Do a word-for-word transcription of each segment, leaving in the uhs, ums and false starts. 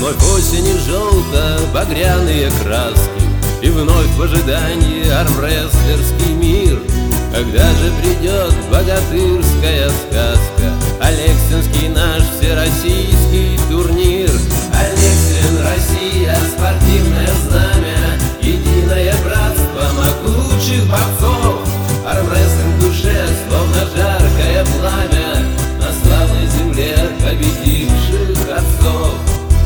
Вновь осени желто-багряные краски, и вновь в ожидании армрестлерский мир. Когда же придет богатырская сказка, Алексинский наш всероссийский турнир? Алексин, Россия, спортивное знамя, единое братство могучих борцов. Армрестлинг в душе, словно жаркое пламя, на славной земле победивших отцов.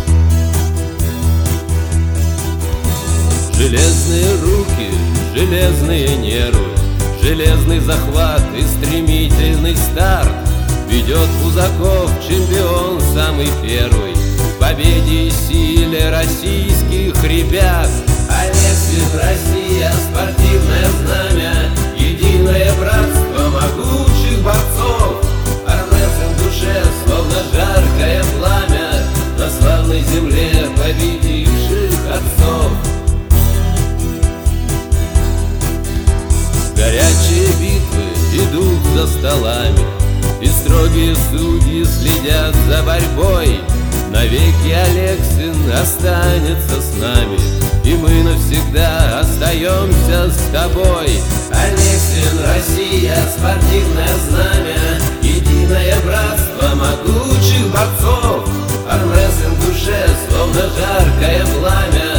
Железные руки, железные нервы, железный захват и стремительный старт. Ведет Бузаков, чемпион самый первый, к победе и силе российских ребят. Алексин, Россия, спортивное знамя, единое братство могучих борцов. Армрестлинг в душе, словно жаркое пламя, на славной земле победивших отцов. Горячие битвы идут за столами, и строгие судьи следят за борьбой. Навеки Алексин останется с нами, и мы навсегда остаемся с тобой. Алексин, Россия, спортивное знамя, единое братство могучих борцов. Армрестлинг в душе, словно жаркое пламя,